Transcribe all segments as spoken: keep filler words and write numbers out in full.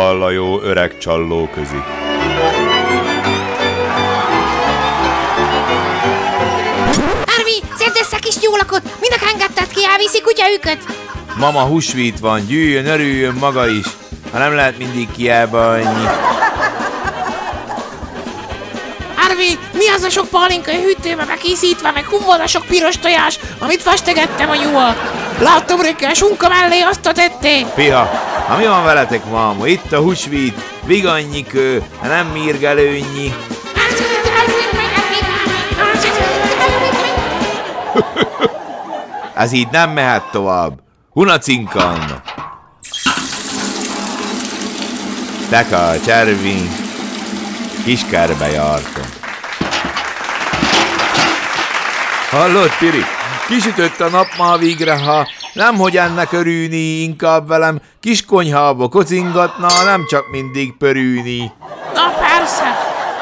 hallajó öreg csalló közi. Harvey, szedd össze a kis nyúlakot! Minek engedted ki, elviszi kutyaüköt? Mama, húsvét van, gyűjjön, örüljön maga is. Ha nem lehet mindig kiába annyi. Harvey, mi az a sok pálinka hűtőbe bekészítve, meg humval a sok piros tojás, amit festegettem a nyúl? Láttam reggel sunka mellé azt a tetté. Piha, ha mi van veletek, mámo? Itt a húsvét, vigannyi kő, nem mérgelőnnyi. Ez így nem mehet tovább. Hunacinkan! Teka, cservi, kiskerbe jártam. Hallod, Piri? Kisütött a nap már végre, ha nemhogy ennek örülni, inkább velem kis konyhába kocingatna, nem csak mindig pörülni. Na persze.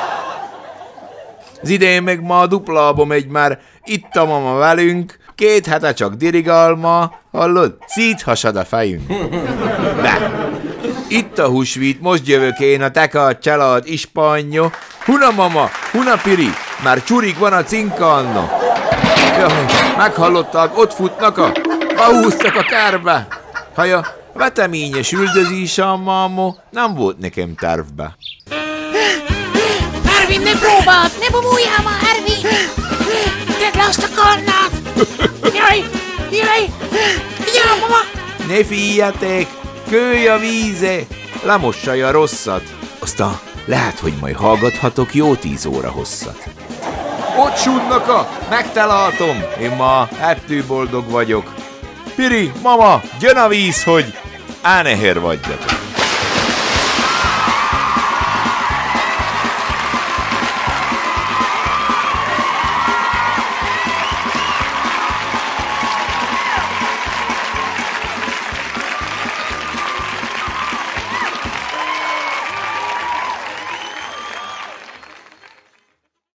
Az idén meg ma duplába megy, már itt a mama velünk, két hete csak dirigálma, hallod? Szíthasad a fejünk. De, itt a húsvét, most jövök én, a teka, család, ispanyja. Huna mama, huna Piri, már csurik van a cinkanna. Jaj, meghallották, ott futnak a, behúztak a kárba. Haja, veteményes üldözés a mámo, nem volt nekem tervbe. Harvey, ne próbáld, ne bomuljál már, Harvey! Tedd le azt a karnát! Jaj, jaj, jaj, mama! Ne figyeljetek, kőj a víze, lemossalja rosszat. Aztán lehet, hogy majd hallgathatok jó tíz óra hosszat. Ott súdnak a, megtaláltom, én ma ettől boldog vagyok. Piri, mama, gyön a víz, hogy ánehér vagyjatok.